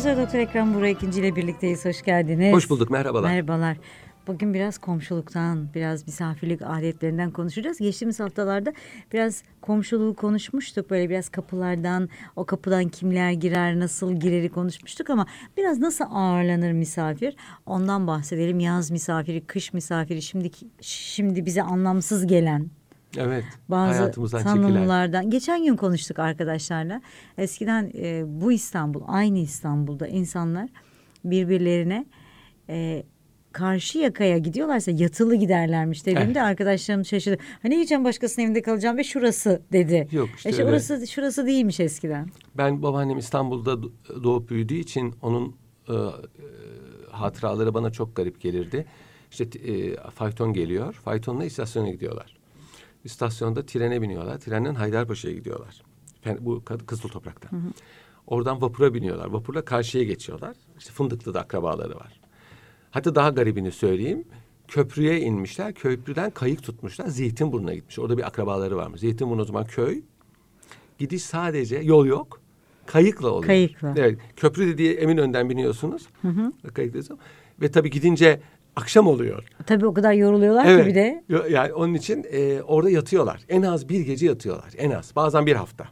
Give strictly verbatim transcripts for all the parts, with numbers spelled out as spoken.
Profesör Doktor Ekrem Buğra ikinci ile birlikteyiz. Hoş geldiniz. Hoş bulduk. Merhabalar. Merhabalar. Bugün biraz komşuluktan, biraz misafirlik adetlerinden konuşacağız. Geçtiğimiz haftalarda biraz komşuluğu konuşmuştuk. Böyle biraz kapılardan, o kapıdan kimler girer, nasıl gireri konuşmuştuk ama biraz nasıl ağırlanır misafir? Ondan bahsedelim. Yaz misafiri, kış misafiri, şimdi şimdi bize anlamsız gelen. Evet. Bazı tanımlardan. Çekilen. Geçen gün konuştuk arkadaşlarla. Eskiden e, bu İstanbul, aynı İstanbul'da insanlar birbirlerine e, karşı yakaya gidiyorlarsa yatılı giderlermiş dediğimde evet. Arkadaşlarım şaşırdı. Hani gideceğim başkasının evinde kalacağım ve şurası dedi. Yok işte, işte orası şurası değilmiş eskiden. Ben babaannem İstanbul'da doğup büyüdüğü için onun e, hatıraları bana çok garip gelirdi. İşte e, fayton geliyor. Faytonla istasyona gidiyorlar. İstasyonda trene biniyorlar. Trenden Haydarpaşa'ya gidiyorlar. Yani bu Kızıl Toprak'ta. Hı hı. Oradan vapura biniyorlar. Vapurla karşıya geçiyorlar. İşte Fındıklı'da akrabaları var. Hatta daha garibini söyleyeyim. Köprüye inmişler. Köprüden kayık tutmuşlar. Zeytinburnu'na gitmiş. Orada bir akrabaları varmış. Zeytinburnu o zaman köy. Gidiş sadece yol yok. Kayıkla oluyor. Kayıkla. Evet. Köprü dediği Eminönü'nden biniyorsunuz. Hı hı. Kayıkla. Ve tabii gidince akşam oluyor. Tabii o kadar yoruluyorlar evet. ki bir de. Yani onun için e, orada yatıyorlar. En az bir gece yatıyorlar. En az. Bazen bir hafta.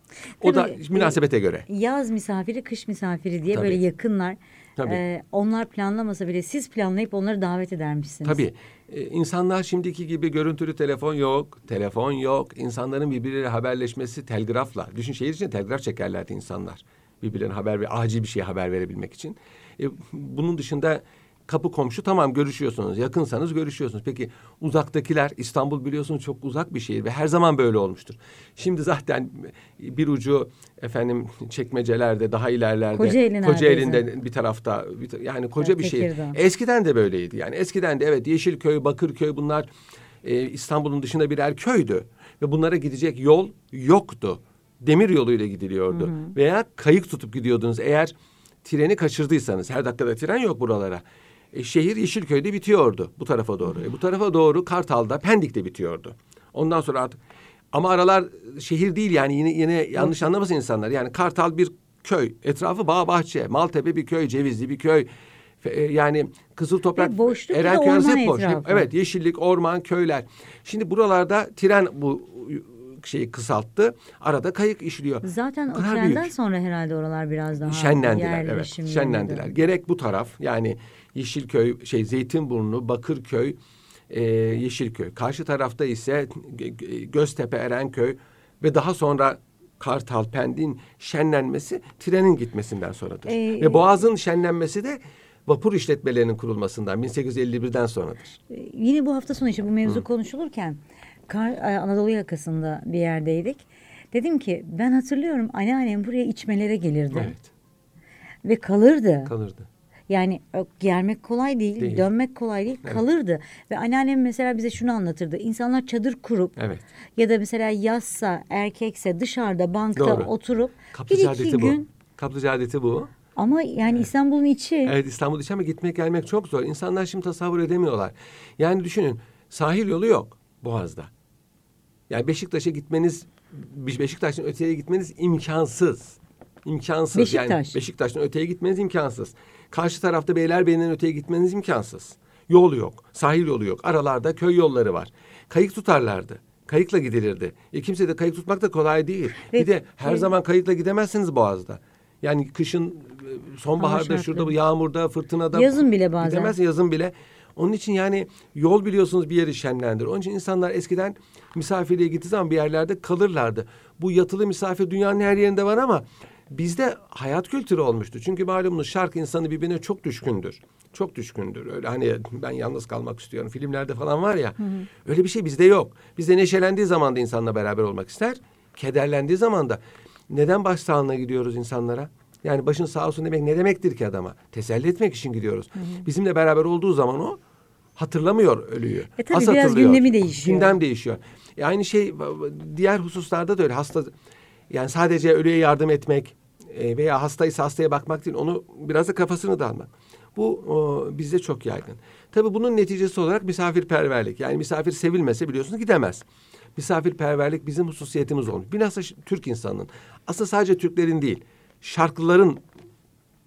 O tabii, da münasebete e, göre. Yaz misafiri, kış misafiri diye tabii. böyle yakınlar. Tabii. Ee, onlar planlamasa bile siz planlayıp onları davet edermişsiniz. Tabii. Ee, insanlar şimdiki gibi görüntülü telefon yok, telefon yok. İnsanların birbirleriyle haberleşmesi telgrafla. Düşün, şehir içinde telgraf çekerlerdi insanlar. Birbirlerine haber ve acil bir şeye haber verebilmek için. Ee, bunun dışında kapı komşu tamam görüşüyorsunuz. Yakınsanız görüşüyorsunuz. Peki uzaktakiler, İstanbul biliyorsunuz çok uzak bir şehir ve her zaman böyle olmuştur. Şimdi zaten bir ucu efendim Çekmecelerde, daha ilerlerde. Kocaeli Kocaeli'nde bir tarafta bir, yani koca bir şehir. Eskiden de böyleydi. Yani eskiden de evet Yeşilköy, Bakırköy bunlar e, İstanbul'un dışında birer köydü. Ve bunlara gidecek yol yoktu. Demir yoluyla gidiliyordu. Hı hı. Veya kayık tutup gidiyordunuz. Eğer treni kaçırdıysanız, her dakikada tren yok buralara. E, şehir Yeşilköy'de bitiyordu bu tarafa doğru. E, bu tarafa doğru Kartal'da, Pendik'te bitiyordu. Ondan sonra artık ama aralar şehir değil yani yine yine yanlış anlamasın insanlar. Yani Kartal bir köy, etrafı bağ bahçe, Maltepe bir köy, Cevizli bir köy. E, yani Kızıl Toprak, Erenköy hep boş. Evet, yeşillik, orman, köyler. Şimdi buralarda tren bu şeyi kısalttı. Arada kayık işliyor. Zaten o trenden sonra herhalde oralar biraz daha şenlendiler. Evet, şenlendiler. Gerek bu taraf yani Yeşilköy, şey Zeytinburnu, Bakırköy, e, Yeşilköy. Karşı tarafta ise Göztepe, Erenköy ve daha sonra Kartal, Pendik'in şenlenmesi trenin gitmesinden sonradır. Ee, ve Boğaz'ın şenlenmesi de vapur işletmelerinin kurulmasından bin sekiz yüz elli birden sonradır. Ee, yine bu hafta sonu işte bu mevzu Hı. konuşulurken Kar, Anadolu yakasında bir yerdeydik. Dedim ki ben hatırlıyorum anneannem buraya içmelere gelirdi. Evet. Ve kalırdı. Kalırdı. Yani gelmek kolay değil, değil. Dönmek kolay değil, evet. Kalırdı. Ve anneannem mesela bize şunu anlatırdı. İnsanlar çadır kurup evet. ya da mesela yazsa, erkekse dışarıda bankta Doğru. oturup Kaplıca bir iki gün. Bu. Kaplıca adeti bu. Ama yani evet. İstanbul'un içi. Evet, İstanbul içi ama gitmek gelmek çok zor. İnsanlar şimdi tasavvur edemiyorlar. Yani düşünün, sahil yolu yok Boğaz'da. Yani Beşiktaş'a gitmeniz, Beşiktaş'tan öteye gitmeniz imkansız. İmkansız. Beşiktaş. Yani Beşiktaş'tan öteye gitmeniz imkansız. Karşı tarafta Beylerbeyi'nden öteye gitmeniz imkansız. Yol yok. Sahil yolu yok. Aralarda köy yolları var. Kayık tutarlardı. Kayıkla gidilirdi. E kimse de kayık tutmak da kolay değil. Ve, bir de her e, zaman kayıkla gidemezsiniz Boğaz'da. Yani kışın, sonbaharda, şurada bu yağmurda, fırtınada. Yazın bile bazen. Gidemezsin yazın bile. Onun için yani yol biliyorsunuz bir yeri şenlendir. Onun için insanlar eskiden misafirliğe gittiği zaman bir yerlerde kalırlardı. Bu yatılı misafir dünyanın her yerinde var ama bizde hayat kültürü olmuştu. Çünkü malumunuz şark insanı birbirine çok düşkündür. Çok düşkündür. Öyle hani ben yalnız kalmak istiyorum. Filmlerde falan var ya. Hı hı. Öyle bir şey bizde yok. Bizde neşelendiği zaman da insanla beraber olmak ister. Kederlendiği zaman da. Neden başsağlığına gidiyoruz insanlara? Yani başın sağ olsun demek ne demektir ki adama? Teselli etmek için gidiyoruz. Hı hı. Bizimle beraber olduğu zaman o hatırlamıyor ölüyü. E tabii biraz hatırlıyor. Gündemi değişiyor. Gündem değişiyor. E aynı şey diğer hususlarda da öyle. Hasta yani sadece ölüye yardım etmek e, veya hastaysa hastaya bakmak değil. Onu biraz da kafasını dağılmak. Bu o, bizde çok yaygın. Tabii bunun neticesi olarak misafirperverlik. Yani misafir sevilmese biliyorsunuz gidemez. Misafirperverlik bizim hususiyetimiz olmuş. Bilhassa Türk insanının. Aslında sadece Türklerin değil. Şarklıların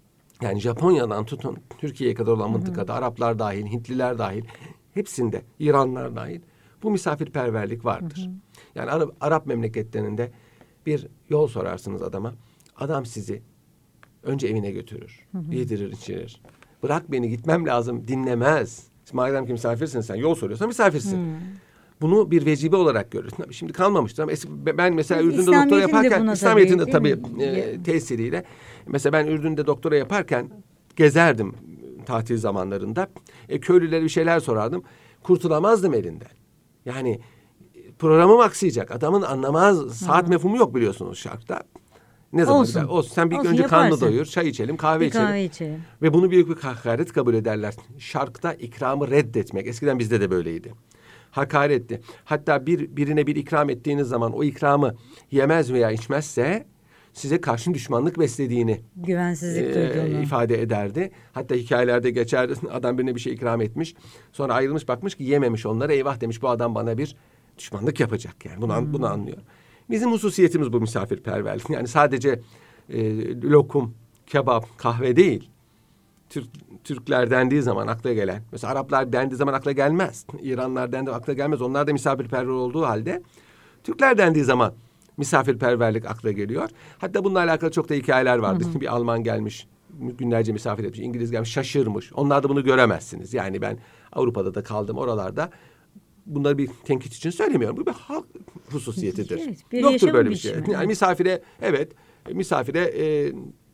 Yani Japonya'dan tutun Türkiye'ye kadar olan mıntıkada hı hı. Araplar dahil, Hintliler dahil, hepsinde İranlar dahil bu misafirperverlik vardır. Hı hı. Yani Arap, Arap memleketlerinde bir yol sorarsınız adama. Adam sizi önce evine götürür, hı hı. yedirir, içirir. Bırak beni gitmem lazım dinlemez. Madem ki misafirsin sen, yol soruyorsan misafirsin. Hmm. Bunu bir vecibe olarak görürsün. Şimdi kalmamıştır ama ben mesela Ürdün'de doktora yaparken İslamiyet'in de tabii, tabii e, tesiriyle mesela ben Ürdün'de doktora yaparken gezerdim tatil zamanlarında. E, köylülere bir şeyler sorardım. Kurtulamazdım elinden. Yani programım aksayacak. Adamın anlamaz. Saat hmm. mefhumu yok biliyorsunuz şarkta. Ne zaman gider? Olsun. Sen bir Olsun, önce yaparsın. Karnını doyur, çay içelim, kahve bir içelim. Kahve içelim. Ve bunu büyük bir hakaret kabul ederler. Şarkta ikramı reddetmek. Eskiden bizde de böyleydi. Hakaretti. Hatta bir birine bir ikram ettiğiniz zaman o ikramı yemez veya içmezse size karşı düşmanlık beslediğini güvensizlik e, ifade ederdi. Hatta hikayelerde geçerdi. Adam birine bir şey ikram etmiş. Sonra ayrılmış bakmış ki yememiş onları. Eyvah demiş bu adam bana bir düşmanlık yapacak. Yani bunu, hmm. bunu anlıyor. Bizim hususiyetimiz bu misafirperverlik. Yani sadece e, lokum, kebap, kahve değil. Türk, Türkler dendiği zaman akla gelen. Mesela Araplar dendiği zaman akla gelmez. İranlar dendiği akla gelmez. Onlar da misafirperver olduğu halde Türkler dendiği zaman misafirperverlik akla geliyor. Hatta bununla alakalı çok da hikayeler vardır. Hı hı. Bir Alman gelmiş, günlerce misafir etmiş. İngiliz gelmiş, şaşırmış. Onlar da bunu göremezsiniz. Yani ben Avrupa'da da kaldım oralarda. Bunları bir tenkit için söylemiyorum. Bu bir halk hususiyetidir. Evet, bir Yoktur böyle bir şey. Yani evet. misafire evet, misafire e,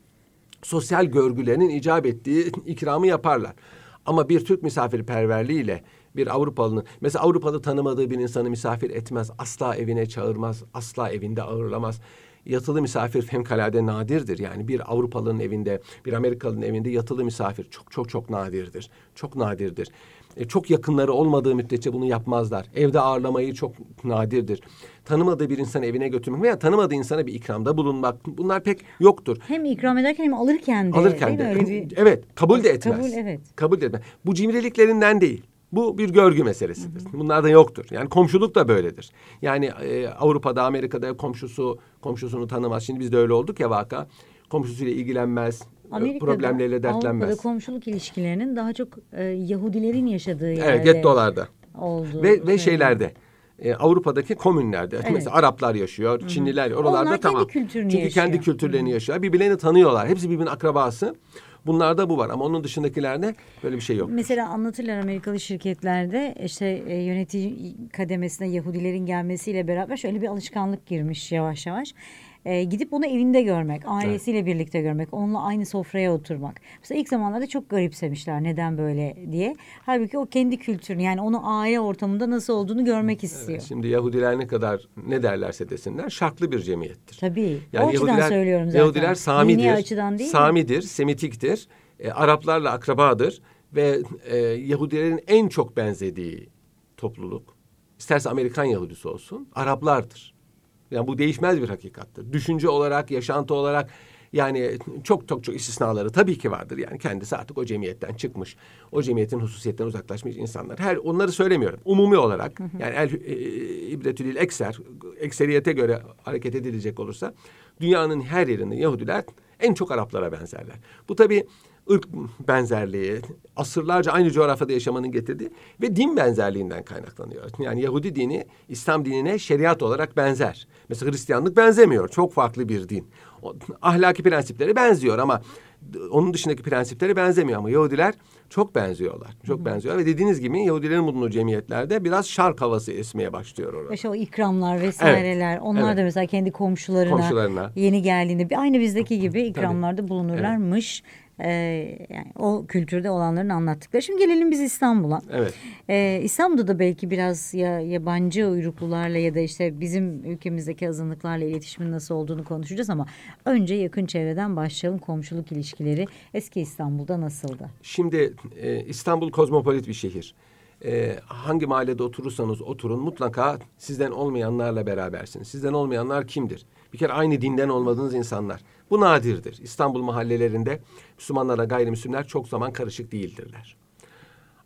sosyal görgülerinin icap ettiği ikramı yaparlar. Ama bir Türk misafirperverliğiyle bir Avrupalı'nın, mesela Avrupalı tanımadığı bir insanı misafir etmez, asla evine çağırmaz, asla evinde ağırlamaz. Yatılı misafir fevkalade nadirdir. Yani bir Avrupalı'nın evinde, bir Amerikalı'nın evinde yatılı misafir çok çok çok nadirdir. Çok nadirdir. E, çok yakınları olmadığı müddetçe bunu yapmazlar. Evde ağırlamayı çok nadirdir. Tanımadığı bir insanı evine götürmek veya tanımadığı insana bir ikramda bulunmak bunlar pek yoktur. Hem ikram ederken hem alırken de. Alırken de. Öyle bir... Evet, kabul de etmez. Kabul, evet. Kabul de etmez. Bu cimriliklerinden değil. Bu bir görgü meselesidir. Hı hı. Bunlardan yoktur. Yani komşuluk da böyledir. Yani e, Avrupa'da, Amerika'da komşusu komşusunu tanımaz. Şimdi biz de öyle olduk ya vaka. Komşusuyla ilgilenmez. Amerika'da, problemleriyle dertlenmez. Avrupa'da komşuluk ilişkilerinin daha çok e, Yahudilerin yaşadığı yerde. Evet, gettolarda. Olduğu ve ve şeylerde. E, Avrupa'daki komünlerde. Evet. Mesela Araplar yaşıyor, Hı-hı. Çinliler oralarda Onlar tamam. Kendi kültürünü Çünkü yaşıyor. kendi kültürlerini Hı-hı. yaşıyor. Birbirlerini tanıyorlar. Hepsi birbirinin akrabası. Bunlarda bu var ama onun dışındakilerde böyle bir şey yok. Mesela anlatırlar Amerikalı şirketlerde işte e, yönetici kademesine Yahudilerin gelmesiyle beraber şöyle bir alışkanlık girmiş yavaş yavaş. E, gidip onu evinde görmek, ailesiyle evet. birlikte görmek, onunla aynı sofraya oturmak. Mesela ilk zamanlarda çok garipsemişler neden böyle diye. Halbuki o kendi kültürünü yani onu aile ortamında nasıl olduğunu görmek istiyor. Evet, şimdi Yahudiler ne kadar ne derlerse desinler şartlı bir cemiyettir. Tabii. Yani o açıdan Yahudiler, söylüyorum zaten. Yahudiler Samidir, açıdan değil Samidir, mi? Semitiktir, e, Araplarla akrabadır ve e, Yahudilerin en çok benzediği topluluk, isterse Amerikan Yahudisi olsun, Araplardır. Yani bu değişmez bir hakikattır. Düşünce olarak, yaşantı olarak yani çok çok çok istisnaları tabii ki vardır. Yani kendisi artık o cemiyetten çıkmış. O cemiyetin hususiyetten uzaklaşmış insanlar. Her onları söylemiyorum. Umumi olarak hı hı. yani el e, ibretülil ekser, ekseriyete göre hareket edilecek olursa dünyanın her yerinde Yahudiler en çok Araplara benzerler. Bu tabii ırk benzerliği, asırlarca aynı coğrafyada yaşamanın getirdiği ve din benzerliğinden kaynaklanıyor. Yani Yahudi dini İslam dinine şeriat olarak benzer. Mesela Hristiyanlık benzemiyor. Çok farklı bir din. O, ahlaki prensipleri benziyor ama onun dışındaki prensipleri benzemiyor ama Yahudiler çok benziyorlar. Çok Hı-hı. benziyor ve dediğiniz gibi Yahudilerin bulunduğu cemiyetlerde biraz şark havası esmeye başlıyor orada. İşte o ikramlar vesaireler. Evet. Onlar evet. da mesela kendi komşularına, komşularına yeni geldiğinde bir aynı bizdeki gibi ikramlarda bulunurlarmış. Evet. Ee, yani o kültürde olanların anlattıkları. Şimdi gelelim biz İstanbul'a. Evet. Ee, İstanbul'da da belki biraz ya yabancı uyruklularla ya da işte bizim ülkemizdeki azınlıklarla iletişimin nasıl olduğunu konuşacağız ama önce yakın çevreden başlayalım. Komşuluk ilişkileri eski İstanbul'da nasıldı? Şimdi e, İstanbul kozmopolit bir şehir. E, hangi mahallede oturursanız oturun mutlaka sizden olmayanlarla berabersiniz. Sizden olmayanlar kimdir? Bir kere aynı dinden olmadığınız insanlar. Bu nadirdir. İstanbul mahallelerinde Müslümanlarla gayrimüslimler çok zaman karışık değildirler.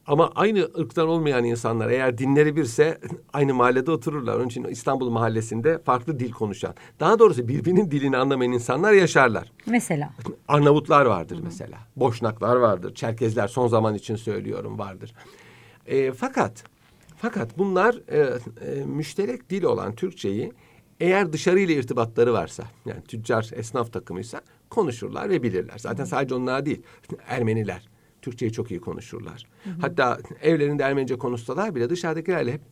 Ama aynı ırktan olmayan insanlar eğer dinleri birse aynı mahallede otururlar. Onun için İstanbul mahallesinde farklı dil konuşan, daha doğrusu birbirinin dilini anlamayan insanlar yaşarlar. Mesela? Arnavutlar vardır mesela. Boşnaklar vardır. Çerkezler son zaman için söylüyorum vardır. E, fakat fakat bunlar e, e, müşterek dil olan Türkçeyi eğer dışarıyla irtibatları varsa, yani tüccar, esnaf takımıysa konuşurlar ve bilirler. Zaten sadece onlar değil, Ermeniler Türkçeyi çok iyi konuşurlar. Hı hı. Hatta evlerinde Ermenice konuşsalar bile dışarıdakilerle hep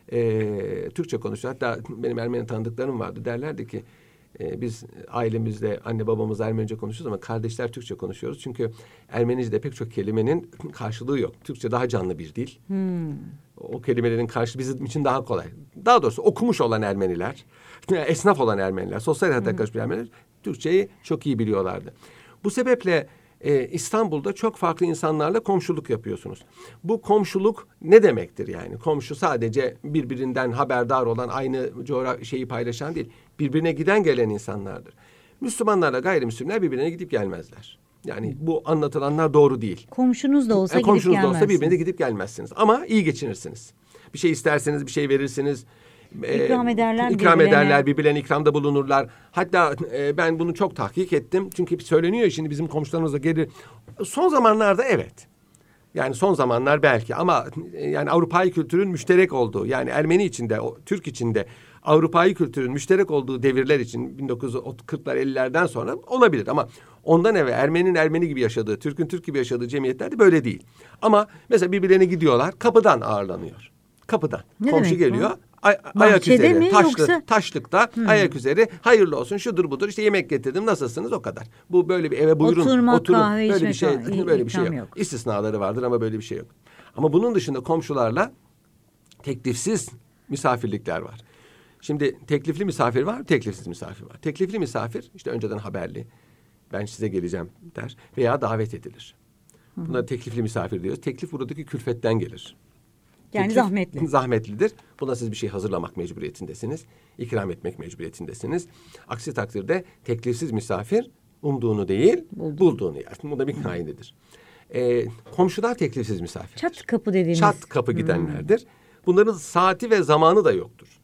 e, Türkçe konuşuyor. Hatta benim Ermeni tanıdıklarım vardı. Derlerdi ki e, biz ailemizde anne babamız Ermenice konuşuyoruz ama kardeşler Türkçe konuşuyoruz. Çünkü Ermenice'de pek çok kelimenin karşılığı yok. Türkçe daha canlı bir dil. Hmm. O kelimelerin karşı bizim için daha kolay. Daha doğrusu okumuş olan Ermeniler, esnaf olan Ermeniler, sosyal hayata karışmış Ermeniler Türkçeyi çok iyi biliyorlardı. Bu sebeple Ee, İstanbul'da çok farklı insanlarla komşuluk yapıyorsunuz. Bu komşuluk ne demektir yani? Komşu sadece birbirinden haberdar olan, aynı coğrafya şeyi paylaşan değil, birbirine giden gelen insanlardır. Müslümanlarla gayrimüslimler birbirine gidip gelmezler. Yani bu anlatılanlar doğru değil. Komşunuz da olsa e, gidip komşunuz gelmezsiniz. da olsa birbirine gidip gelmezsiniz. Ama iyi geçinirsiniz. Bir şey isterseniz bir şey verirsiniz. İkram ederler İkram birbirlerine. ederler, birbirlerine ikramda bulunurlar. Hatta e, ben bunu çok tahkik ettim. Çünkü söyleniyor şimdi bizim komşularımız da gelir. Son zamanlarda evet. Yani son zamanlar belki ama e, yani Avrupa'yı kültürün müşterek olduğu, yani Ermeni içinde, o, Türk içinde Avrupa'yı kültürün müşterek olduğu devirler için bin dokuz yüz kırklar ellilerden sonra olabilir. Ama ondan evvel Ermeni'nin Ermeni gibi yaşadığı, Türk'ün Türk gibi yaşadığı cemiyetlerde böyle değil. Ama mesela birbirlerine gidiyorlar, kapıdan ağırlanıyor. Kapıdan. Ne Komşu geliyor. Ay, ayak Bahçede üzeri, mi, taşlı, yoksa? taşlıkta, hmm. ayak üzeri, hayırlı olsun, şudur budur, işte yemek getirdim, nasılsınız, o kadar. Bu böyle bir eve buyurun, Oturmak, oturun, kahve böyle içmek bir şey, falan, böyle bir şey yok. yok. İstisnaları vardır ama böyle bir şey yok. Ama bunun dışında komşularla teklifsiz misafirlikler var. Şimdi teklifli misafir var, teklifsiz misafir var. Teklifli misafir işte önceden haberli, ben size geleceğim der veya davet edilir. Buna teklifli misafir diyoruz. Teklif buradaki külfetten gelir. Yani Teklif zahmetli. Zahmetlidir. Buna siz bir şey hazırlamak mecburiyetindesiniz. İkram etmek mecburiyetindesiniz. Aksi takdirde teklifsiz misafir umduğunu değil, Buldum. bulduğunu yer. Bu da bir kaidedir. Ee, komşular teklifsiz misafir. Çat kapı dediğimiz. Çat kapı gidenlerdir. Hmm. Bunların saati ve zamanı da yoktur.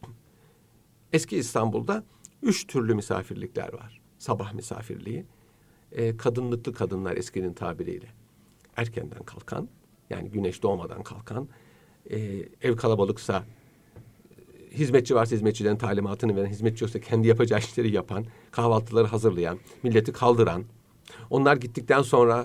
Eski İstanbul'da üç türlü misafirlikler var. Sabah misafirliği, e, kadınlıklı kadınlar eskinin tabiriyle. Erkenden kalkan, yani güneş doğmadan kalkan, e, ev kalabalıksa, hizmetçi varsa hizmetçilerin talimatını veren, hizmetçi yoksa kendi yapacağı işleri yapan, kahvaltıları hazırlayan, milleti kaldıran, onlar gittikten sonra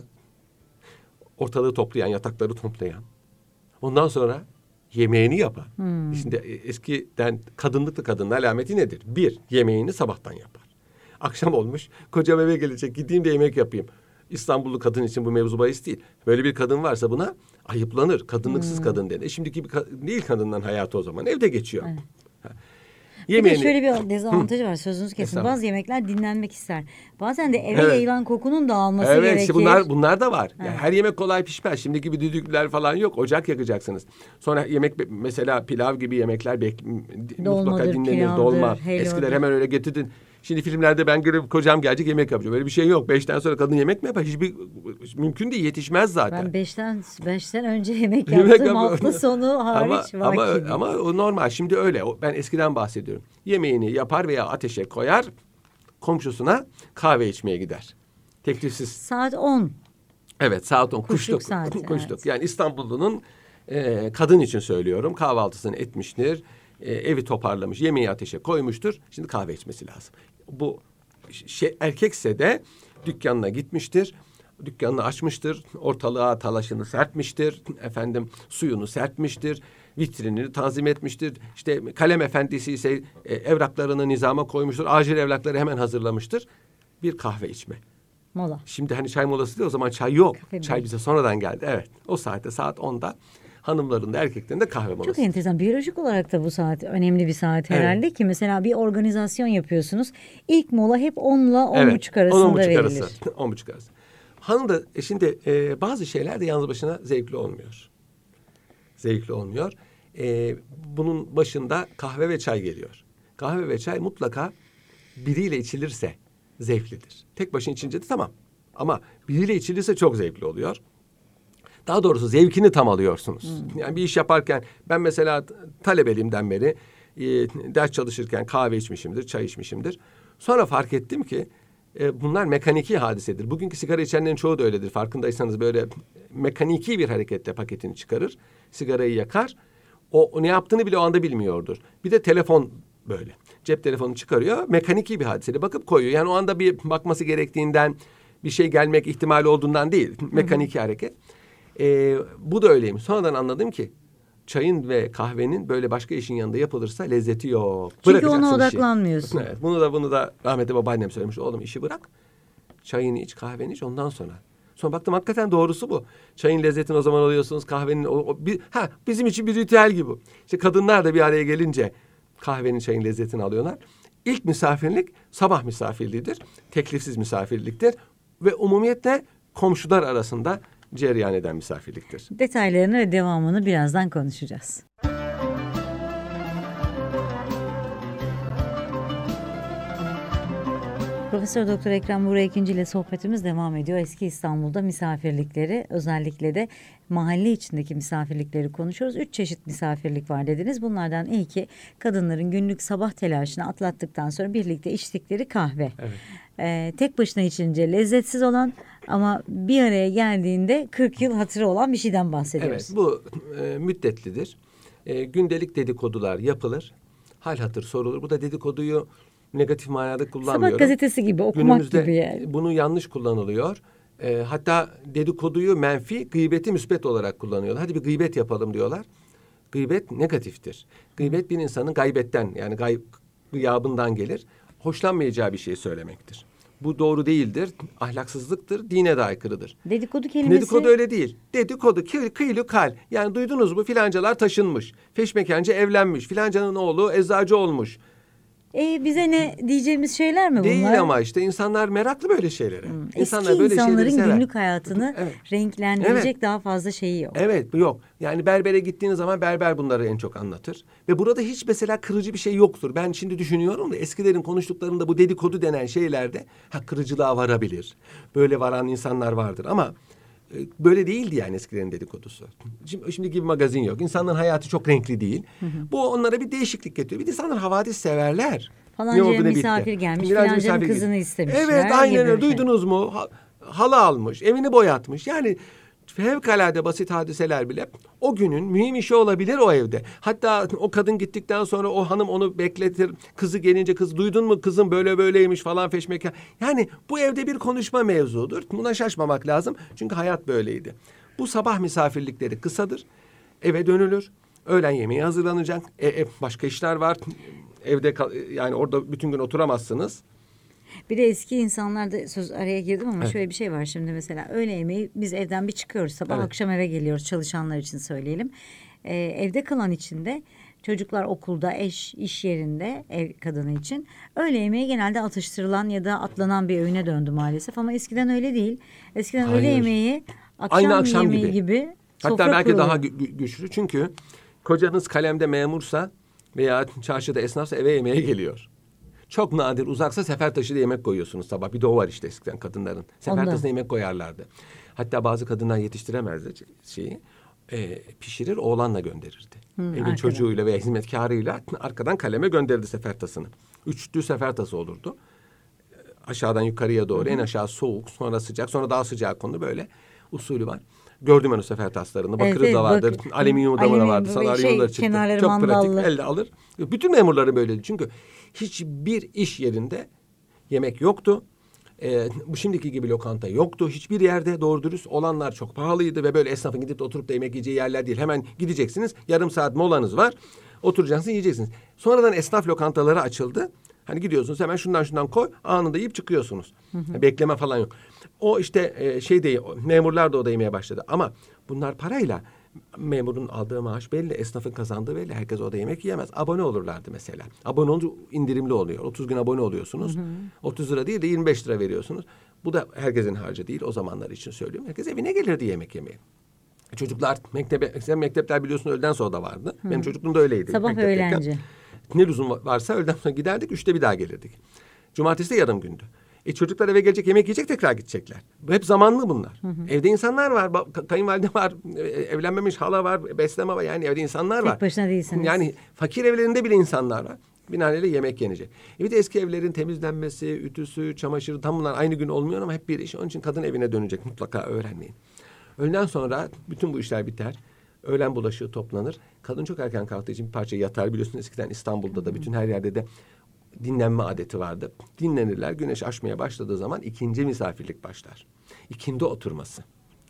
ortalığı toplayan, yatakları toplayan, ondan sonra yemeğini yapan. Hmm. Şimdi eskiden kadınlıklı kadının alameti nedir? Bir, yemeğini sabahtan yapar. Akşam olmuş, kocam eve gelecek, gideyim de yemek yapayım. İstanbullu kadın için bu mevzu bahis değil. Böyle bir kadın varsa buna ayıplanır. Kadınlıksız hmm. kadın denir. Şimdiki bir ka- değil kadından hayatı o zaman. Evde geçiyor. Evet. Yemeğini... Bir de şöyle bir dezavantajı var, sözünüzü kesin. Bazı yemekler dinlenmek ister. Bazen de eve evet. yayılan kokunun dağılması evet, gerekir. Evet, bunlar bunlar da var. Evet. Yani her yemek kolay pişmez. Şimdiki gibi düdükler falan yok. Ocak yakacaksınız. Sonra yemek mesela pilav gibi yemekler bek- Dolmadır, mutlaka dinlenir. pilavdır, Dolma. helvadır. Eskiden hemen öyle getirdin. Şimdi filmlerde ben görüp kocam gelecek yemek yapacağım. Böyle bir şey yok. Beşten sonra kadın yemek mi yapar? Hiçbir mümkün değil. Yetişmez zaten. Ben beşten beşten önce yemek yaptım. Yemek hafta sonu hariç ama, var ama, gibi. Ama o normal. Şimdi öyle. Ben eskiden bahsediyorum. Yemeğini yapar veya ateşe koyar. Komşusuna kahve içmeye gider. Teklifsiz. Saat on. Evet, saat on. Kuşluk, kuşluk saati. Kuşluk. Evet. Yani İstanbullu'nun e, kadın için söylüyorum. Kahvaltısını etmiştir. E, evi toparlamış. Yemeği ateşe koymuştur. Şimdi kahve içmesi lazım. Bu şey, erkekse de dükkanına gitmiştir. Dükkanını açmıştır. Ortalığa talaşını serpmiştir. Efendim suyunu serpmiştir. Vitrinini tanzim etmiştir. İşte kalem efendisi ise e, evraklarını nizama koymuştur. Acil evrakları hemen hazırlamıştır. Bir kahve içme. Mola. Şimdi hani çay molası değil, o zaman çay yok. Kahve çay mi? Bize sonradan geldi. Evet. O saatte saat onda hanımların da erkeklerin de kahve molası. Çok enteresan. Biyolojik olarak da bu saat önemli bir saat herhalde evet. ki mesela bir organizasyon yapıyorsunuz. İlk mola hep onla on evet, buçuk arasında on buçuk verilir. Arası, on buçuk arası. Hanım da e, şimdi e, bazı şeyler de yalnız başına zevkli olmuyor. Zevkli olmuyor. E, bunun başında kahve ve çay geliyor. Kahve ve çay mutlaka biriyle içilirse zevklidir. Tek başına içince de tamam. Ama biriyle içilirse çok zevkli oluyor. Daha doğrusu zevkini tam alıyorsunuz. Hmm. Yani bir iş yaparken ben mesela talebeliğimden beri e, ders çalışırken kahve içmişimdir, çay içmişimdir. Sonra fark ettim ki e, bunlar mekaniki hadisedir. Bugünkü sigara içenlerin çoğu da öyledir. Farkındaysanız böyle mekaniki bir hareketle paketini çıkarır, sigarayı yakar. O, o ne yaptığını bile o anda bilmiyordur. Bir de telefon böyle. Cep telefonu çıkarıyor, mekaniki bir hadiseyle bakıp koyuyor. Yani o anda bir bakması gerektiğinden, bir şey gelmek ihtimali olduğundan değil. Mekaniki hareket. Ee, bu da öyleymiş. Sonradan anladım ki çayın ve kahvenin böyle başka işin yanında yapılırsa lezzeti yok. Çünkü ona odaklanmıyorsun. Evet, bunu da bunu da rahmetli babaannem söylemiş. Oğlum işi bırak. Çayını iç, kahveni iç ondan sonra. Sonra baktım hakikaten doğrusu bu. Çayın lezzetini o zaman alıyorsunuz. Kahvenin o, o bir, ha bizim için bir ritüel gibi. İşte kadınlar da bir araya gelince kahvenin, çayın lezzetini alıyorlar. İlk misafirlik sabah misafirliğidir. Teklifsiz misafirliktir. Ve umumiyetle komşular arasında cereyan eden misafirliktir. Detaylarını ve devamını birazdan konuşacağız. Profesör Doktor Ekrem Buğra Ekinci ile sohbetimiz devam ediyor. Eski İstanbul'da misafirlikleri, özellikle de mahalle içindeki misafirlikleri konuşuyoruz. Üç çeşit misafirlik var dediniz. Bunlardan ilki kadınların günlük sabah telaşını atlattıktan sonra birlikte içtikleri kahve. Evet. Ee, tek başına içince lezzetsiz olan ama bir araya geldiğinde kırk yıl hatırı olan bir şeyden bahsediyoruz. Evet, bu e, müddetlidir. E, gündelik dedikodular yapılır. Hal hatır sorulur. Bu da dedikoduyu negatif manada kullanmıyorum. Sabah gazetesi gibi, okumak Günümüzde gibi yani. Bunu yanlış kullanılıyor. E, hatta dedikoduyu menfi, gıybeti müsbet olarak kullanıyorlar. Hadi bir gıybet yapalım diyorlar. Gıybet negatiftir. Gıybet bir insanın gaybetten, yani gay, gıyabından gelir. Hoşlanmayacağı bir şey söylemektir. Bu doğru değildir. Ahlaksızlıktır. Dine de aykırıdır. Dedikodu kelimesi... Dedikodu öyle değil. Dedikodu kı, kıylı kal. Yani duydunuz mu filancalar taşınmış. Feşmekancı evlenmiş. Filancanın oğlu eczacı olmuş. E bize ne diyeceğimiz şeyler mi bunlar? Değil ama işte insanlar meraklı böyle şeylere. Hmm. İnsanlar Eski böyle insanların şeyleri sever. günlük hayatını evet. renklendirecek evet. daha fazla şeyi yok. Evet, yok. Yani berbere gittiğiniz zaman berber bunları en çok anlatır. Ve burada hiç mesela kırıcı bir şey yoktur. Ben şimdi düşünüyorum da eskilerin konuştuklarında bu dedikodu denen şeylerde ha, kırıcılığa varabilir. Böyle varan insanlar vardır ama böyle değildi yani eskilerin dedikodusu. Şimdi, şimdi gibi magazin yok. İnsanların hayatı çok renkli değil. Hı hı. Bu onlara bir değişiklik getiriyor. Bir de insanlar havadis severler. Falancaya misafir bitti. gelmiş, filancanın kızını istemişler. Evet, aynen öyle. Duydunuz mu? Ha, halı almış, evini boyatmış. Yani fevkalade basit hadiseler bile o günün mühim işi olabilir o evde. Hatta o kadın gittikten sonra o hanım onu bekletir. Kızı gelince kız duydun mu kızım böyle böyleymiş falan feşmekan. Yani bu evde bir konuşma mevzudur. Buna şaşmamak lazım. Çünkü hayat böyleydi. Bu sabah misafirlikleri kısadır. Eve dönülür. Öğlen yemeği hazırlanacak. E, e, başka işler var. Evde kal- yani orada bütün gün oturamazsınız. Bir de eski insanlarda söz araya girdim ama evet. şöyle bir şey var şimdi mesela öğle yemeği biz evden bir çıkıyoruz sabah evet. akşam eve geliyoruz çalışanlar için söyleyelim. Ee, evde kalan için de çocuklar okulda eş iş yerinde ev kadını için öğle yemeği genelde atıştırılan ya da atlanan bir öğüne döndü maalesef ama eskiden öyle değil. Eskiden Hayır. öğle yemeği akşam, Aynı akşam yemeği gibi, gibi hatta belki kurulu. Daha gü- güçlü çünkü kocanız kalemde memursa veya çarşıda esnafsa eve yemeğe geliyor. Çok nadir uzaksa sefertaşıda yemek koyuyorsunuz sabah. Bir de o var işte eskiden kadınların. Sefertaşıda yemek koyarlardı. Hatta bazı kadınlar yetiştiremezdi şeyi. E, pişirir oğlanla gönderirdi. Hmm, Evin arkadan. çocuğuyla veya hizmetkarıyla arkadan kaleme gönderirdi sefertasını. Üçlü sefertası olurdu. Aşağıdan yukarıya doğru. Hı-hı. En aşağı soğuk, sonra sıcak, sonra daha sıcak konu böyle usulü var. Gördüm ben o sefertaslarını. Bakırı evet, da vardır. Bak, alüminyum da vardı. Sana şey, yolları çıktı. Çok mandallı. Pratik. Elle alır. Bütün memurları böyleydi. Çünkü hiçbir iş yerinde yemek yoktu. Ee, bu şimdiki gibi lokanta yoktu. Hiçbir yerde doğru dürüst olanlar çok pahalıydı ve böyle esnafın gidip de oturup da yemek yiyeceği yerler değil. Hemen gideceksiniz. Yarım saat molanız var. Oturacaksınız, yiyeceksiniz. Sonradan esnaf lokantaları açıldı. Hani gidiyorsunuz hemen şundan şundan koy, anında yiyip çıkıyorsunuz. Hı hı. Bekleme falan yok. O işte e, şey değil, memurlar da o da yemeye başladı. Ama bunlar parayla, memurun aldığı maaş belli, esnafın kazandığı belli. Herkes o da yemek yiyemez. Abone olurlardı mesela. Abone olunca indirimli oluyor. otuz gün abone oluyorsunuz. Hı hı. otuz lira değil de yirmi beş lira veriyorsunuz. Bu da herkesin harcı değil. O zamanlar için söylüyorum. Herkes evine gelirdi yemek yemeye. Çocuklar mektebe, sen mektepler biliyorsun öğleden sonra da vardı. Hı. Benim çocukluğumda öyleydi. Sabah ve öğlenci. Ne lüzum varsa öğleden sonra giderdik, üçte bir daha gelirdik. Cumartesi de yarım gündü. E çocuklar eve gelecek, yemek yiyecek, tekrar gidecekler. Hep zamanlı bunlar. Hı hı. Evde insanlar var. Ba- kayınvalide var. Evlenmemiş hala var. Besleme var. Yani evde insanlar Tek var. Tek başına değilsiniz. Yani fakir evlerinde bile insanlar var. Binaenaleyh yemek yenecek. E bir de eski evlerin temizlenmesi, ütüsü, çamaşırı tam bunlar aynı gün olmuyor ama hep bir iş. Onun için kadın evine dönecek, mutlaka öğrenmeyin. Öğleden sonra bütün bu işler biter. Öğlen bulaşığı toplanır. Kadın çok erken kalktığı için bir parça yatar. Biliyorsunuz eskiden İstanbul'da da bütün her yerde de dinlenme adeti vardı. Dinlenirler. Güneş açmaya başladığı zaman ikinci misafirlik başlar. İkindi oturması.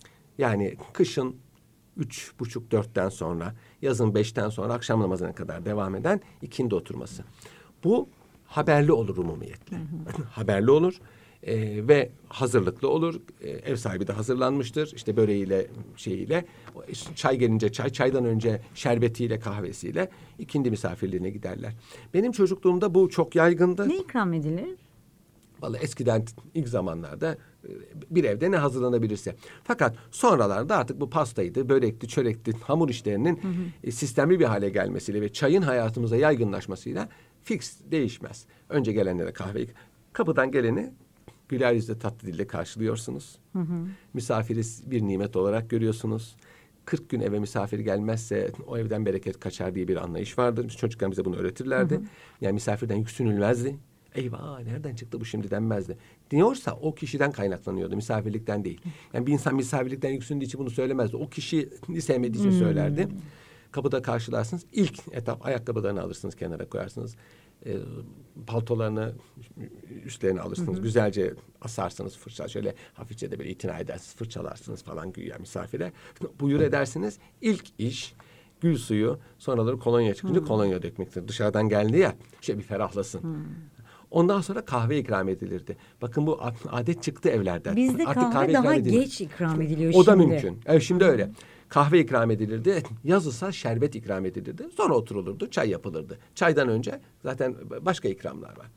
Yani kışın üç buçuk dörtten sonra, yazın beşten sonra akşam namazına kadar devam eden ikindi oturması. Bu haberli olur umumiyetle. Hı hı. Haberli olur e, ve hazırlıklı olur. E, ev sahibi de hazırlanmıştır. İşte böreğiyle, şeyiyle. Çay gelince çay, çaydan önce şerbetiyle, kahvesiyle ikindi misafirliğine giderler. Benim çocukluğumda bu çok yaygındı. Ne ikram edilir? Vallahi eskiden ilk zamanlarda bir evde ne hazırlanabilirse. Fakat sonralarda artık bu pastaydı, börekti, çörekti, hamur işlerinin hı hı. sistemli bir hale gelmesiyle ve çayın hayatımıza yaygınlaşmasıyla fix değişmez. Önce gelenlere kahveyi, kapıdan geleni güler yüzle tatlı dille karşılıyorsunuz. Hı hı. Misafiri bir nimet olarak görüyorsunuz. kırk gün eve misafir gelmezse o evden bereket kaçar diye bir anlayış vardır. Biz çocukken bize bunu öğretirlerdi. Hı hı. Yani misafirden yüksünülmezdi. Eyvah nereden çıktı bu şimdi denmezdi. Diyorsa o kişiden kaynaklanıyordu, misafirlikten değil. Yani bir insan misafirlikten yüksündüğü için bunu söylemezdi. O kişiyi sevmediği için hmm. söylerdi. Kapıda karşılarsınız. İlk etap ayakkabılarını alırsınız, kenara koyarsınız. E, paltolarını üstlerine alırsınız. Hı hı. Güzelce asarsınız fırça. Şöyle hafifçe de böyle itina edersiniz. Fırçalarsınız falan güya misafire. Buyur edersiniz. İlk iş gül suyu, sonraları kolonya çıkınca hmm. kolonya dökmektir. Dışarıdan geldi ya, şey bir ferahlasın. Hmm. Ondan sonra kahve ikram edilirdi. Bakın bu adet çıktı evlerden. Bizde Artık kahve, kahve daha geç ikram ediliyor o şimdi. O da mümkün. Evet, şimdi öyle. Kahve ikram edilirdi. Yazılsa şerbet ikram edilirdi. Sonra oturulurdu, çay yapılırdı. Çaydan önce zaten başka ikramlar var.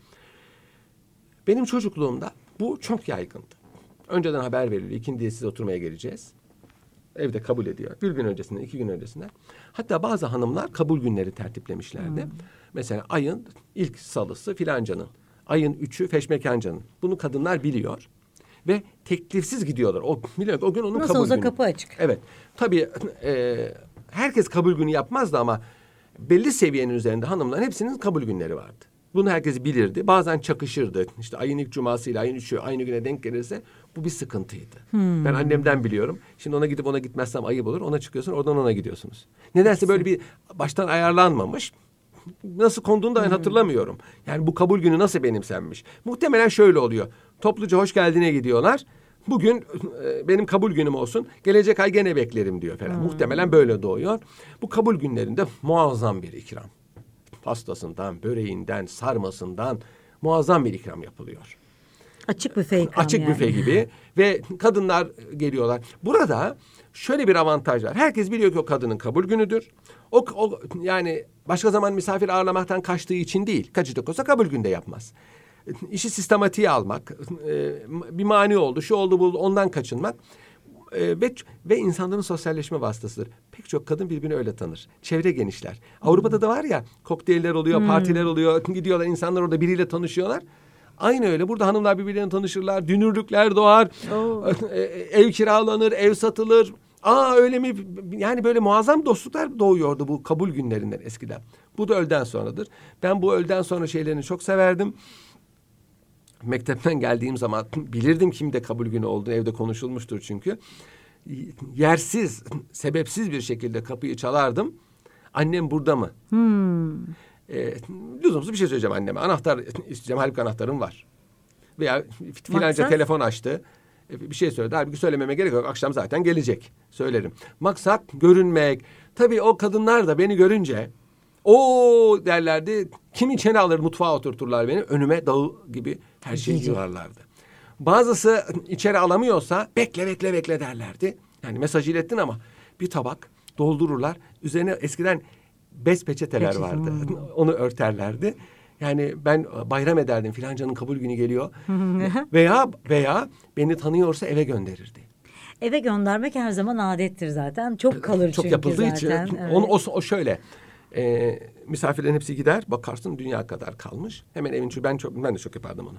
Benim çocukluğumda bu çok yaygındı. Önceden haber veriliyor. İkindiye siz oturmaya geleceğiz. Evde kabul ediyor. Bir gün öncesinden, iki gün öncesinden. Hatta bazı hanımlar kabul günleri tertiplemişlerdi. Hmm. Mesela ayın ilk salısı filancanın. Ayın üçü feşmekancanın. Bunu kadınlar biliyor. Ve teklifsiz gidiyorlar. O, biliyor, o gün onun Nasıl kabul olsa günü. kapı açık. Evet. Tabii e, herkes kabul günü yapmazdı ama belli seviyenin üzerinde hanımların hepsinin kabul günleri vardı. Bunu herkes bilirdi. Bazen çakışırdı. İşte ayın ilk cumasıyla ayın üçü aynı güne denk gelirse bu bir sıkıntıydı. Hmm. Ben annemden biliyorum. Şimdi ona gidip ona gitmezsem ayıp olur. Ona çıkıyorsun, oradan ona gidiyorsunuz. Nedense böyle bir baştan ayarlanmamış. Nasıl konduğunu da ben hatırlamıyorum. Yani bu kabul günü nasıl benimsenmiş? Muhtemelen şöyle oluyor. Topluca hoş geldine gidiyorlar. Bugün e, benim kabul günüm olsun. Gelecek ay gene beklerim diyor falan. Hmm. Muhtemelen böyle doğuyor. Bu kabul günlerinde muazzam bir ikram. Pastasından, böreğinden, sarmasından muazzam bir ikram yapılıyor. Açık büfe ikram Açık yani. büfe gibi ve kadınlar geliyorlar. Burada şöyle bir avantaj var. Herkes biliyor ki o kadının kabul günüdür. O, o yani başka zaman misafir ağırlamaktan kaçtığı için değil. Kaçacak olsa kabul günde yapmaz. İşi sistematiğe almak, e, bir mani oldu, şu oldu, bu oldu, ondan kaçınmak. E, ve, ve insanların sosyalleşme vasıtasıdır. Pek çok kadın birbirini öyle tanır. Çevre genişler. Hmm. Avrupa'da da var ya, kokteyller oluyor, hmm. partiler oluyor, gidiyorlar, insanlar orada biriyle tanışıyorlar. Aynı öyle. Burada hanımlar birbirlerine tanışırlar, dünürlükler doğar, oh. ev kiralanır, ev satılır. Aa öyle mi? Yani böyle muazzam dostluklar doğuyordu bu kabul günlerinden eskiden. Bu da öğleden sonradır. Ben bu öğleden sonra şeylerini çok severdim. Mektepten geldiğim zaman bilirdim kimde kabul günü olduğunu, evde konuşulmuştur çünkü. Yersiz, sebepsiz bir şekilde kapıyı çalardım. Annem burada mı? Hmm. E, lüzumsuz bir şey söyleyeceğim anneme. Anahtar isteyeceğim, halbuki anahtarım var. Veya filanca Maksat? telefon açtı. Bir şey söyledi. Halbuki söylememe gerek yok. Akşam zaten gelecek. Söylerim. Maksat görünmek. Tabii o kadınlar da beni görünce o derlerdi. Kim içeri alır mutfağa oturturlar beni. Önüme dağı gibi her şeyi yığarlardı. Bazısı içeri alamıyorsa bekle bekle bekle derlerdi. Yani mesaj ilettin ama bir tabak doldururlar. Üzerine eskiden bez peçeteler Peçete. vardı. Hmm. Onu örterlerdi. Yani ben bayram ederdim. Filancanın kabul günü geliyor. veya veya beni tanıyorsa eve gönderirdi. Eve göndermek her zaman adettir zaten. Çok kalır Çok çünkü yapıldığı zaten. için. Evet. Onu, o, o şöyle. E, misafirlerin hepsi gider. Bakarsın dünya kadar kalmış. Hemen evin çünkü ben çok ben de çok yapardım onu.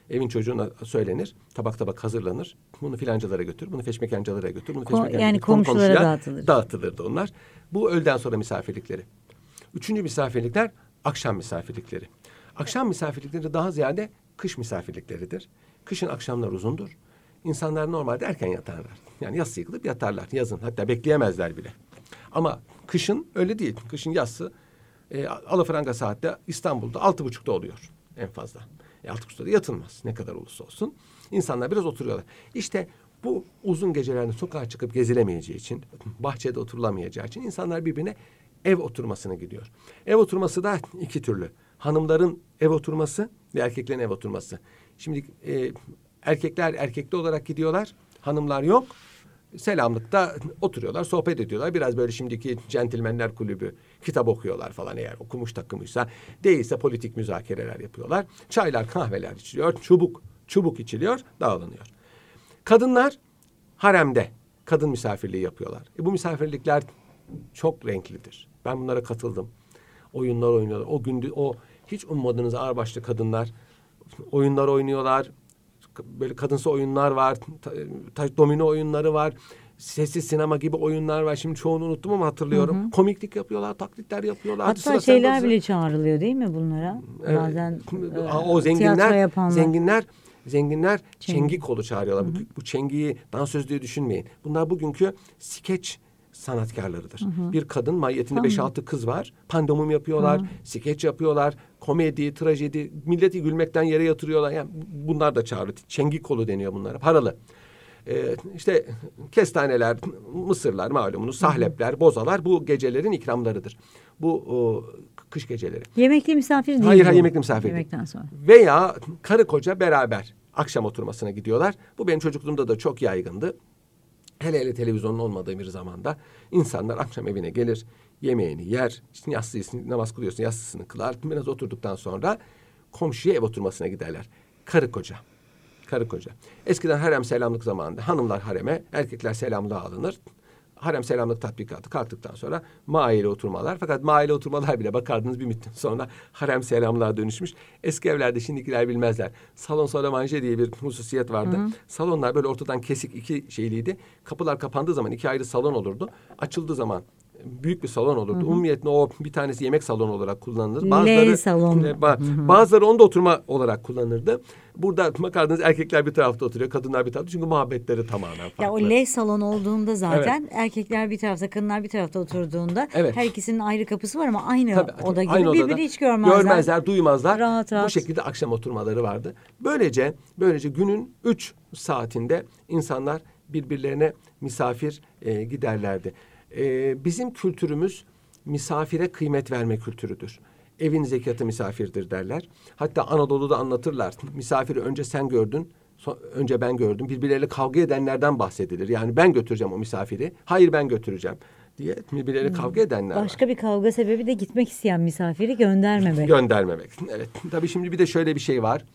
Evin çocuğuna söylenir. Tabak tabak hazırlanır. Bunu filancalara götür, bunu feşmekancılara götür, bunu Ko- feşmekancılara yani götür. Kom- komşulara komşuya dağıtılır. Dağıtılırdı onlar. Bu öğleden sonra misafirlikleri. Üçüncü misafirlikler akşam misafirlikleri. Akşam misafirlikleri daha ziyade kış misafirlikleridir. Kışın akşamlar uzundur. İnsanlar normalde erken yatarlar. Yani yassı yıkılıp yatarlar yazın. Hatta bekleyemezler bile. Ama kışın öyle değil. Kışın yassı e, alafranga saatte İstanbul'da altı buçukta oluyor en fazla. E, altı buçukta da yatılmaz ne kadar olursa olsun. İnsanlar biraz oturuyorlar. İşte bu uzun gecelerde sokağa çıkıp gezilemeyeceği için, bahçede oturulamayacağı için insanlar birbirine ev oturmasına gidiyor. Ev oturması da iki türlü. Hanımların ev oturması ve erkeklerin ev oturması. Şimdi e, erkekler erkekli olarak gidiyorlar. Hanımlar yok. Selamlıkta oturuyorlar, sohbet ediyorlar. Biraz böyle şimdiki centilmenler kulübü, kitap okuyorlar falan eğer okumuş takımıysa. Değilse politik müzakereler yapıyorlar. Çaylar, kahveler içiliyor, çubuk, çubuk içiliyor, dağılınıyor. Kadınlar haremde, kadın misafirliği yapıyorlar. E, bu misafirlikler çok renklidir. Ben bunlara katıldım. Oyunlar oynuyorlar. O gündüz, o hiç ummadığınız ağırbaşlı kadınlar oyunlar oynuyorlar. Böyle kadınsı oyunlar var. Ta, ta, domino oyunları var. Sessiz sinema gibi oyunlar var. Şimdi çoğunu unuttum ama hatırlıyorum. Hı hı. Komiklik yapıyorlar, taklitler yapıyorlar. Hatta şeyler bile çağrılıyor değil mi bunlara? Evet. Bazen o zenginler, zenginler, zenginler Çengi. çengi kolu çağırıyorlar. Hı hı. Bu, bu çengiyi dansöz diye düşünmeyin. Bunlar bugünkü skeç sanatkarlarıdır. Hı hı. Bir kadın mahiyetinde beş altı kız var. Pandomim yapıyorlar, hı. skeç yapıyorlar, komedi, trajedi, milleti gülmekten yere yatırıyorlar. Yani bunlar da çağrı. Çengi kolu deniyor bunlara. Paralı. Ee, işte kestaneler, mısırlar malumunuz, sahlepler, hı hı. bozalar bu gecelerin ikramlarıdır. Bu o, kış geceleri. Yemekli misafir değil. Hayır, hayır yemekli misafir değil. Yemekten sonra. Veya karı koca beraber akşam oturmasına gidiyorlar. Bu benim çocukluğumda da çok yaygındı. Hele hele televizyonun olmadığı bir zamanda insanlar akşam evine gelir, yemeğini yer, işte yatsısını, namaz kılıyorsun, yatsısını kılar. Biraz oturduktan sonra komşuya ev oturmasına giderler. Karı koca. Karı koca. Eskiden harem selamlık zamanında hanımlar hareme, erkekler selamlığa alınır. Harem selamlık tatbikatı kalktıktan sonra maile oturmalar. Fakat maile oturmalar bile bakardınız bir müddet sonra harem selamlığa dönüşmüş. Eski evlerde şimdikiler bilmezler. Salon salamanje diye bir hususiyet vardı. Hı hı. Salonlar böyle ortadan kesik iki şeyliydi. Kapılar kapandığı zaman iki ayrı salon olurdu. Açıldığı zaman büyük bir salon olurdu. Umumiyetle o bir tanesi yemek salonu olarak kullanılır. Bazıları, L salon. E, ba- bazıları onda oturma olarak kullanırdı. Burada bakardınız erkekler bir tarafta oturuyor, kadınlar bir tarafta. Çünkü muhabbetleri tamamen farklı. Ya o L salon olduğunda zaten evet. erkekler bir tarafta, kadınlar bir tarafta oturduğunda evet. her ikisinin ayrı kapısı var ama aynı Tabii, oda gibi aynı birbirini hiç görmezler. Görmezler, duymazlar. Rahat rahat. Bu şekilde akşam oturmaları vardı. Böylece böylece günün üç saatinde insanlar birbirlerine misafir e, giderlerdi. E, bizim kültürümüz misafire kıymet verme kültürüdür. Evin zekatı misafirdir derler. Hatta Anadolu'da anlatırlar. Misafiri önce sen gördün, son, önce ben gördüm. Birbirleriyle kavga edenlerden bahsedilir. Yani ben götüreceğim o misafiri. Hayır ben götüreceğim diye birbirleriyle hmm. kavga edenler Başka var. Başka bir kavga sebebi de gitmek isteyen misafiri göndermemek. Göndermemek. Evet. Tabii şimdi bir de şöyle bir şey var.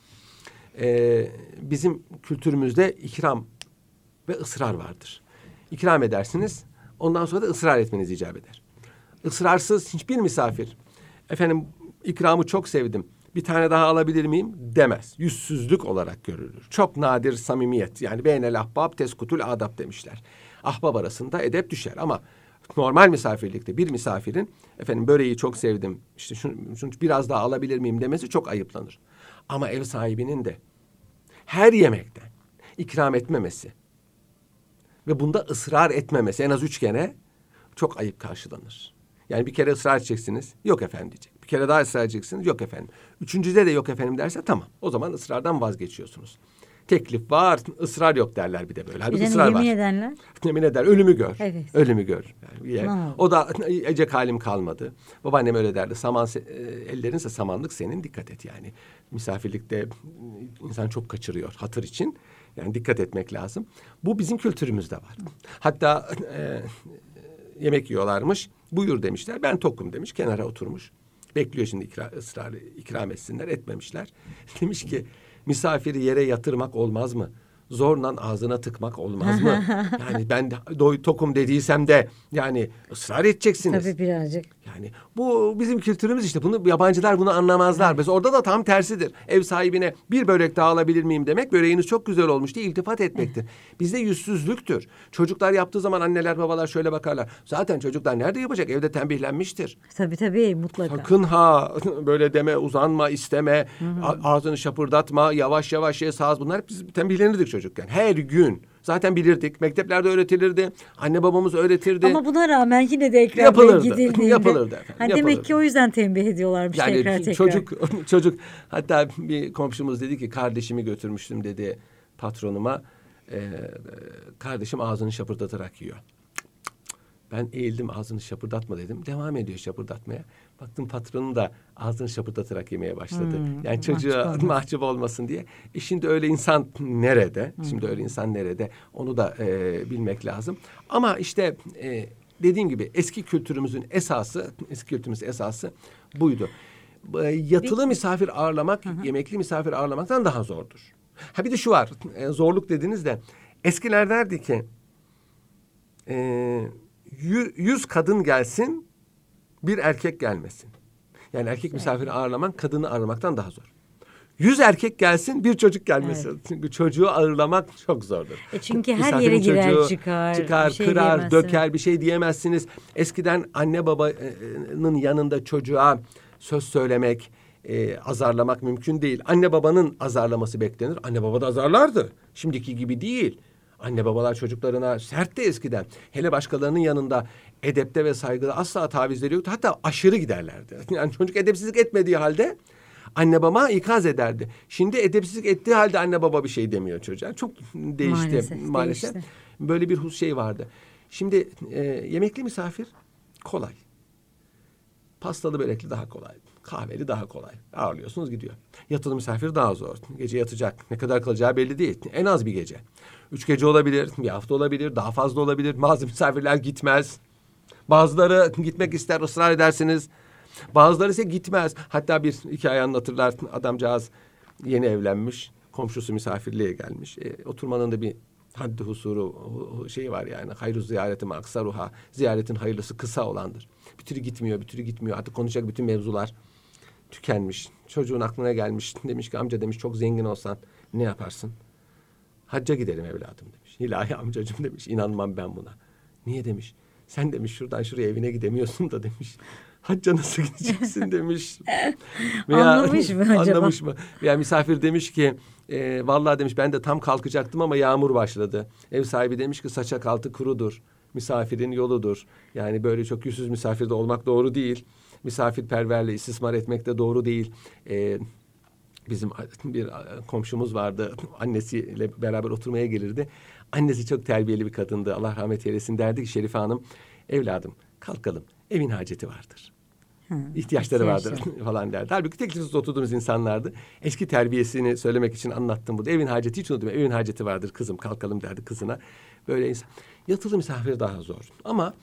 Ee, bizim kültürümüzde ikram ve ısrar vardır. İkram edersiniz. Ondan sonra da ısrar etmeniz icap eder. Israrsız hiçbir misafir, efendim ikramı çok sevdim, bir tane daha alabilir miyim demez. Yüzsüzlük olarak görülür. Çok nadir samimiyet. Yani beynel ahbab teskutul adab demişler. Ahbab arasında edep düşer ama normal misafirlikte bir misafirin efendim böreği çok sevdim, işte şunu, şunu biraz daha alabilir miyim demesi çok ayıplanır. Ama ev sahibinin de her yemekten ikram etmemesi ve bunda ısrar etmemesi en az üç kere çok ayıp karşılanır. Yani bir kere ısrar edeceksiniz, yok efendim diyecek. Bir kere daha ısrar edeceksiniz, yok efendim. Üçüncüde de yok efendim derse tamam. O zaman ısrardan vazgeçiyorsunuz. Teklif var, ısrar yok derler bir de böyle. Halbuki ısrar yemin var. Yemin ederler. Yemin eder, ölümü gör. Evet. Ölümü gör. Yani, o da ecek halim kalmadı. Babaannem öyle derdi. Saman ellerinse samanlık senin, dikkat et yani. Misafirlikte insan çok kaçırıyor hatır için. Yani dikkat etmek lazım. Bu bizim kültürümüzde var. Hatta e, yemek yiyorlarmış. Buyur demişler. Ben tokum demiş. Kenara oturmuş. Bekliyor şimdi ikra, ısrarı ikram etsinler. Etmemişler. Demiş ki misafiri yere yatırmak olmaz mı? Zorla ağzına tıkmak olmaz mı? Yani ben doy tokum dediysem de yani ısrar edeceksiniz. Tabii birazcık. Ya Yani bu bizim kültürümüz işte. Bunu yabancılar bunu anlamazlar. Evet. Mesela orada da tam tersidir. Ev sahibine bir börek daha alabilir miyim demek, böreğiniz çok güzel olmuş diye iltifat etmektir. Evet. Bizde yüzsüzlüktür. Çocuklar yaptığı zaman anneler babalar şöyle bakarlar. Zaten çocuklar nerede yapacak? Evde tembihlenmiştir. Tabii tabii, mutlaka. Sakın ha böyle deme, uzanma, isteme, hı hı. ağzını şapırdatma, yavaş yavaş ye, sağız. Bunlar biz tembihlenirdik çocukken. Her gün. Zaten bilirdik. Mekteplerde öğretilirdi. Anne babamız öğretirdi. Ama buna rağmen yine de Ekrem yapılırdı. Bey gidildiğinde. Yapılırdı efendim. Hani yapılırdı. demek ki o yüzden tembih ediyorlarmış yani tekrar tekrar. Çocuk, çocuk hatta bir komşumuz dedi ki kardeşimi götürmüştüm dedi patronuma. Ee, kardeşim ağzını şapırdatarak yiyor. Ben eğildim, ağzını şapırdatma dedim. Devam ediyor şapırdatmaya. Baktım patronun da ağzını şapırdatarak yemeye başladı. Hmm, yani çocuğa mahcup, mahcup olmasın diye. E şimdi öyle insan nerede? Hmm. Şimdi öyle insan nerede? Onu da e, bilmek lazım. Ama işte e, dediğim gibi eski kültürümüzün esası, eski kültürümüzün esası buydu. E, yatılı bir, misafir ağırlamak, hı hı. yemekli misafir ağırlamaktan daha zordur. Ha bir de şu var, e, zorluk dediniz de eskiler derdi ki e, yüz kadın gelsin, bir erkek gelmesin. Yani erkek misafiri ağırlamak, kadını ağırlamaktan daha zor. Yüz erkek gelsin, bir çocuk gelmesin. Evet. Çünkü çocuğu ağırlamak çok zordur. E çünkü her yere girer, çıkar. Çıkar, şey kırar, döker, bir şey diyemezsiniz. Eskiden anne babanın yanında çocuğa söz söylemek, e, azarlamak mümkün değil. Anne babanın azarlaması beklenir. Anne baba da azarlardı. Şimdiki gibi değil. Anne babalar çocuklarına sertti eskiden. Hele başkalarının yanında edepte ve saygıda asla tavizleri yoktu. Hatta aşırı giderlerdi. Yani çocuk edepsizlik etmediği halde anne baba ikaz ederdi. Şimdi edepsizlik ettiği halde anne baba bir şey demiyor çocuğa. Çok değişti maalesef. maalesef. Değişti. Böyle bir şey vardı. Şimdi e, yemekli misafir kolay. Pastalı börekli daha kolay. Kahveli daha kolay. Ağırlıyorsunuz gidiyor. Yatılı misafir daha zor. Gece yatacak. Ne kadar kalacağı belli değil. En az bir gece. Üç gece olabilir, bir hafta olabilir, daha fazla olabilir. Bazı misafirler gitmez. Bazıları gitmek ister, ısrar edersiniz. Bazıları ise gitmez. Hatta bir hikaye anlatırlar. Adamcağız yeni evlenmiş. Komşusu misafirliğe gelmiş. E, oturmanın da bir haddi husuru şeyi var yani. Hayru ziyareti maksaruha. Ziyaretin hayırlısı kısa olandır. Bir türlü gitmiyor, bir türlü gitmiyor. Artık konuşacak bütün mevzular tükenmiş. Çocuğun aklına gelmiş. Demiş ki amca demiş çok zengin olsan ne yaparsın? Hacca gidelim evladım demiş. İlahi amcacığım demiş. İnanmam ben buna. Niye demiş. Sen demiş şuradan şuraya evine gidemiyorsun da demiş. Hacca nasıl gideceksin demiş. Veya, anlamış mı acaba? Anlamış mı? Veya misafir demiş ki e, vallahi demiş ben de tam kalkacaktım ama yağmur başladı. Ev sahibi demiş ki saçak altı kurudur. Misafirin yoludur. Yani böyle çok yüzsüz misafirde olmak doğru değil. Misafirperverle istismar etmek de doğru değil. Eee Bizim bir komşumuz vardı. Annesiyle beraber oturmaya gelirdi. Annesi çok terbiyeli bir kadındı. Allah rahmet eylesin. Derdi ki Şerife Hanım, evladım kalkalım. Evin haceti vardır. Hı, İhtiyaçları vardır falan derdi. Halbuki tek tük oturduğumuz insanlardı. Eski terbiyesini söylemek için anlattım burada. Evin haceti hiç unutmayın. Evin haceti vardır kızım kalkalım derdi kızına. Böyle insan. Yatılı misafir daha zor. Ama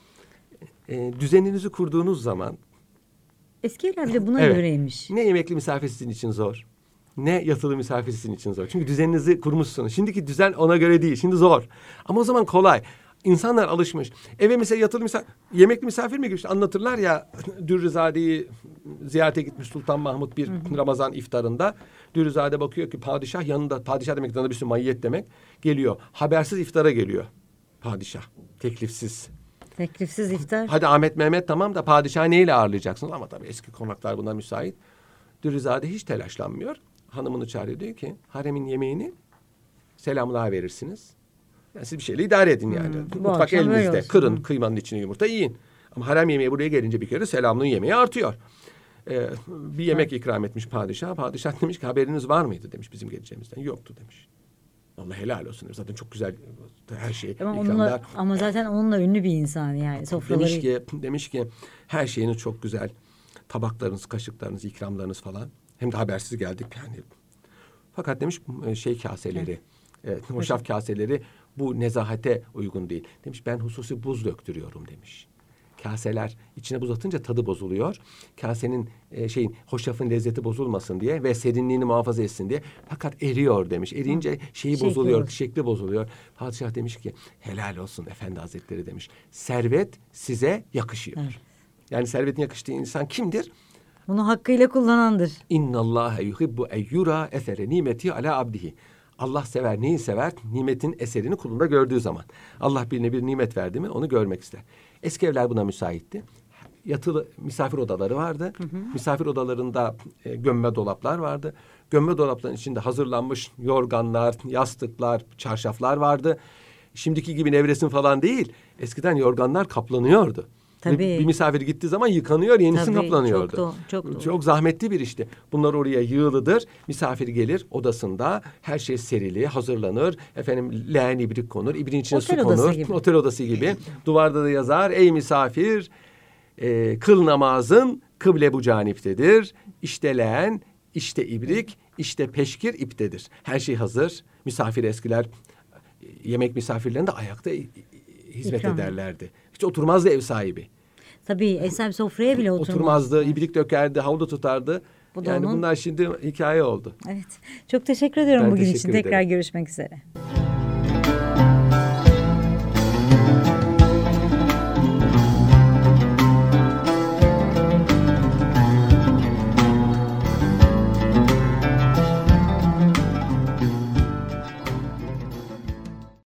e, düzeninizi kurduğunuz zaman. Eskiler bile buna evet, göreymiş. Ne yemekli misafir sizin için zor. Ne yatılı misafir sizin için zor. Çünkü düzeninizi kurmuşsunuz. Şimdiki düzen ona göre değil. Şimdi zor. Ama o zaman kolay. İnsanlar alışmış. Eve mesela yatılı misafir, yemekli misafir mi gitmiş? Anlatırlar ya Dürrüzade'yi ziyarete gitmiş Sultan Mahmut bir hı hı. Ramazan iftarında. Dürrüzade bakıyor ki padişah yanında, padişah demek yanında bir sürü maiyet demek. Geliyor. Habersiz iftara geliyor. Padişah. Teklifsiz. Teklifsiz iftar. Hadi Ahmet Mehmet tamam da padişahı neyle ağırlayacaksınız? Ama tabii eski konaklar buna müsait. Dürrüzade hiç telaşlanmıyor. Hanımını çağırıyor diyor ki haremin yemeğini selamlığa verirsiniz. Yani siz bir şeyle idare edin yani. Hmm, mutfak elinizde. Kırın hmm. kıymanın içine yumurta yiyin. Ama harem yemeği buraya gelince bir kere selamlığın yemeği artıyor. Ee, bir yemek evet. ikram etmiş padişah. Padişah demiş ki haberiniz var mıydı demiş bizim geleceğimizden. Yoktu demiş. Allah helal olsun. Zaten çok güzel her şey. Ama, onunla, ama zaten onunla ünlü bir insan yani. Sofraları... Demiş ki, demiş ki her şeyiniz çok güzel. Tabaklarınız, kaşıklarınız, ikramlarınız falan. Hem de habersiz geldik yani. Fakat demiş şey kaseleri, evet. e, hoşaf kaseleri bu nezahate uygun değil. Demiş ben hususi buz döktürüyorum demiş. Kaseler içine buz atınca tadı bozuluyor. Kasenin e, şeyin hoşafın lezzeti bozulmasın diye ve serinliğini muhafaza etsin diye. Fakat eriyor demiş. Eriyince şeyi şekli bozuluyor, olur. şekli bozuluyor. Padişah demiş ki helal olsun efendi hazretleri demiş. Servet size yakışıyor. Evet. Yani servetin yakıştığı insan kimdir? Bunu hakkıyla kullanandır. İnna Allahe yuhibbu en yura esere nimeti ala abdihi. Allah sever, neyi sever? Nimetin eserini kulunda gördüğü zaman. Allah birine bir nimet verdi mi onu görmek ister. Eski evler buna müsaitti. Yatılı misafir odaları vardı. Hı hı. Misafir odalarında e, gömme dolaplar vardı. Gömme dolapların içinde hazırlanmış yorganlar, yastıklar, çarşaflar vardı. Şimdiki gibi nevresim falan değil. Eskiden yorganlar kaplanıyordu. Tabii. Bir misafir gittiği zaman yıkanıyor, yenisi Tabii, kaplanıyordu. Çok, çok, doğru. Çok zahmetli bir işti. Bunlar oraya yığılıdır. Misafir gelir odasında, her şey serili, hazırlanır. Efendim leğen ibrik konur, ibriğin içine Otel su odası konur. gibi. Otel odası gibi. Duvarda da yazar, ey misafir, e, kıl namazın kıble bu caniptedir. İşte leğen, işte ibrik, işte peşkir iptedir. Her şey hazır. Misafir eskiler yemek misafirlerinde ayakta hizmet İkram. ederlerdi. Hiç oturmazdı ev sahibi. Tabii ev sahibi sofraya bile oturmaz. Oturmazdı, ibrik dökerdi, havlu tutardı. Bu da yani onun... bunlar şimdi hikaye oldu. Evet. Çok teşekkür ediyorum Ben bugün teşekkür için. ederim. Tekrar görüşmek üzere.